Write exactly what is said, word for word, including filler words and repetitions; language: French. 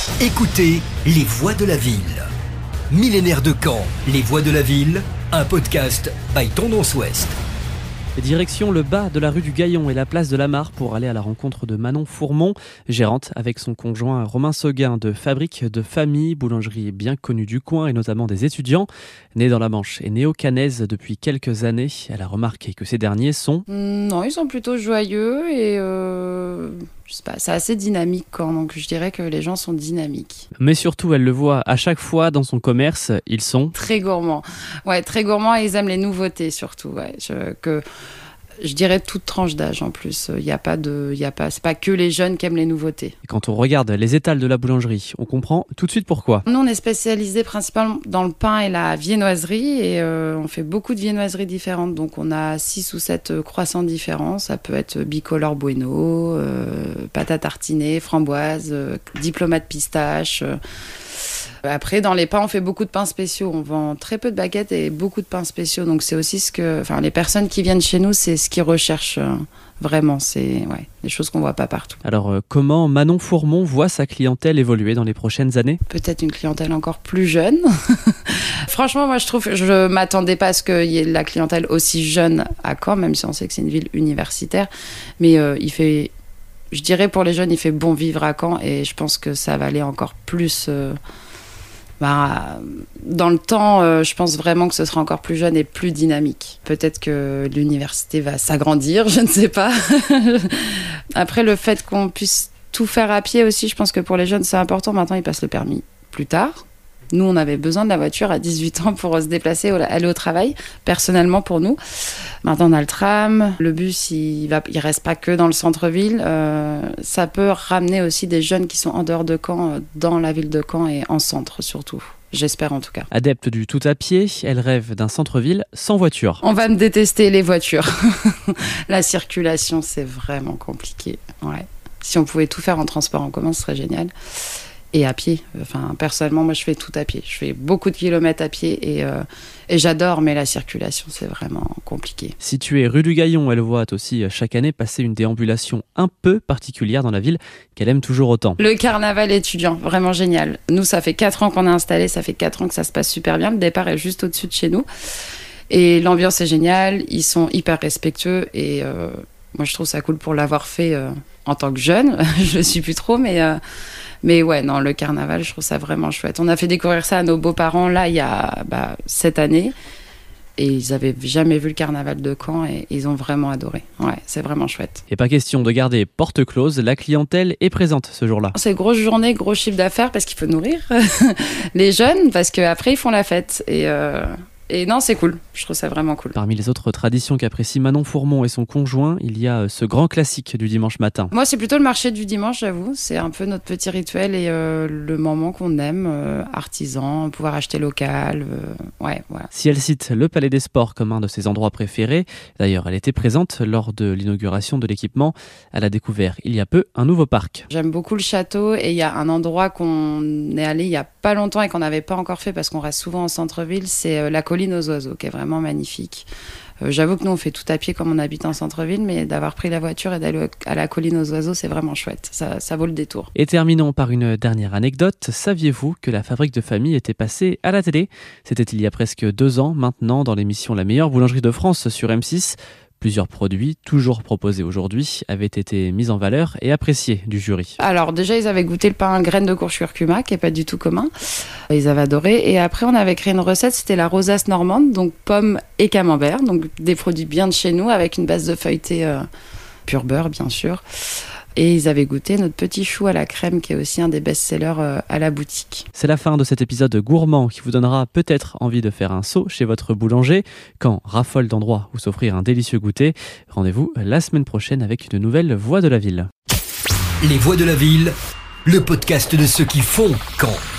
Écoutez Les Voix de la Ville. Millénaire de Caen, Les Voix de la Ville, un podcast by Tendance Ouest. Direction le bas de la rue du Gaillon et la place de la Mare pour aller à la rencontre de Manon Fourmont, gérante avec son conjoint Romain Seguin de Fabrique de Famille, boulangerie bien connue du coin et notamment des étudiants. Née dans la Manche et néo-canaise depuis quelques années, elle a remarqué que ces derniers sont... Non, ils sont plutôt joyeux et euh, je sais pas, c'est assez dynamique quand, donc je dirais que les gens sont dynamiques. Mais surtout, elle le voit à chaque fois dans son commerce, ils sont... Très gourmands. Ouais, très gourmands et ils aiment les nouveautés surtout. Ouais, je, que... Je dirais toute tranche d'âge en plus. Il y a pas de, il y a pas, c'est pas que les jeunes qui aiment les nouveautés. Et quand on regarde les étals de la boulangerie, on comprend tout de suite pourquoi. Nous, on est spécialisé principalement dans le pain et la viennoiserie et euh, on fait beaucoup de viennoiseries différentes. Donc, on a six ou sept croissants différents. Ça peut être bicolore bueno, euh, pâte à tartiner, framboise, euh, diplomate pistache. Euh, Après, dans les pains, on fait beaucoup de pains spéciaux. On vend très peu de baguettes et beaucoup de pains spéciaux. Donc, c'est aussi ce que... Enfin, les personnes qui viennent chez nous, c'est ce qu'ils recherchent euh, vraiment. C'est ouais, des choses qu'on ne voit pas partout. Alors, euh, comment Manon Fourmont voit sa clientèle évoluer dans les prochaines années ? Peut-être une clientèle encore plus jeune. Franchement, moi, je trouve... Je ne m'attendais pas à ce qu'il y ait la clientèle aussi jeune à Caen, même si on sait que c'est une ville universitaire. Mais euh, il fait... Je dirais, pour les jeunes, il fait bon vivre à Caen. Et je pense que ça va aller encore plus... Euh, Bah, dans le temps, euh, je pense vraiment que ce sera encore plus jeune et plus dynamique. Peut-être que l'université va s'agrandir, je ne sais pas. Après, le fait qu'on puisse tout faire à pied aussi, je pense que pour les jeunes, c'est important. Maintenant, ils passent le permis plus tard. Nous, on avait besoin de la voiture à dix-huit ans pour se déplacer, aller au travail, personnellement pour nous. Maintenant, on a le tram, le bus, il va, il reste pas que dans le centre-ville. Euh, ça peut ramener aussi des jeunes qui sont en dehors de Caen, dans la ville de Caen et en centre surtout. J'espère en tout cas. Adepte du tout à pied, elle rêve d'un centre-ville sans voiture. On va me détester les voitures. La circulation, c'est vraiment compliqué. Ouais. Si on pouvait tout faire en transport en commun, ce serait génial. Et à pied. Enfin, personnellement, moi, je fais tout à pied. Je fais beaucoup de kilomètres à pied et, euh, et j'adore, mais la circulation, c'est vraiment compliqué. Située rue du Gaillon, elle voit aussi chaque année passer une déambulation un peu particulière dans la ville qu'elle aime toujours autant. Le carnaval étudiant, vraiment génial. Nous, ça fait quatre ans qu'on est installé, ça fait quatre ans que ça se passe super bien. Le départ est juste au-dessus de chez nous. Et l'ambiance est géniale, ils sont hyper respectueux et euh, moi, je trouve ça cool pour l'avoir fait euh, en tant que jeune. Je le suis plus trop, mais... Euh, Mais ouais, non, le carnaval, je trouve ça vraiment chouette. On a fait découvrir ça à nos beaux-parents, là, il y a bah, cette année. Et ils n'avaient jamais vu le carnaval de Caen et ils ont vraiment adoré. Ouais, c'est vraiment chouette. Et pas question de garder porte close, la clientèle est présente ce jour-là. C'est grosse journée, gros chiffre d'affaires parce qu'il faut nourrir les jeunes parce qu'après, ils font la fête. Et... Euh... Et non, c'est cool. Je trouve ça vraiment cool. Parmi les autres traditions qu'apprécient Manon Fourmont et son conjoint, il y a ce grand classique du dimanche matin. Moi, c'est plutôt le marché du dimanche, j'avoue. C'est un peu notre petit rituel et euh, le moment qu'on aime, euh, artisan, pouvoir acheter local. Euh, ouais, voilà. Si elle cite le Palais des Sports comme un de ses endroits préférés, d'ailleurs, elle était présente lors de l'inauguration de l'équipement. Elle a découvert il y a peu un nouveau parc. J'aime beaucoup le château et il y a un endroit qu'on est allé il y a pas longtemps et qu'on n'avait pas encore fait parce qu'on reste souvent en centre-ville, c'est euh, la colline aux oiseaux, qui est vraiment magnifique. Euh, j'avoue que nous, on fait tout à pied comme on habite en centre-ville, mais d'avoir pris la voiture et d'aller à la colline aux oiseaux, c'est vraiment chouette. Ça, ça vaut le détour. Et terminons par une dernière anecdote. Saviez-vous que la Fabrique de Famille était passée à la télé ? C'était il y a presque deux ans maintenant, dans l'émission La meilleure boulangerie de France sur M six. Plusieurs produits, toujours proposés aujourd'hui, avaient été mis en valeur et appréciés du jury. Alors déjà, ils avaient goûté le pain graines de courge curcuma, qui n'est pas du tout commun. Ils avaient adoré. Et après, on avait créé une recette, c'était la rosace normande, donc pommes et camembert, donc des produits bien de chez nous, avec une base de feuilleté euh, pur beurre, bien sûr. Et ils avaient goûté notre petit chou à la crème, qui est aussi un des best-sellers euh, à la boutique. C'est la fin de cet épisode gourmand qui vous donnera peut-être envie de faire un saut chez votre boulanger. Quand raffole d'endroits où s'offrir un délicieux goûter, rendez-vous la semaine prochaine avec une nouvelle Voix de la Ville. Les Voix de la Ville, le podcast de ceux qui font Caen.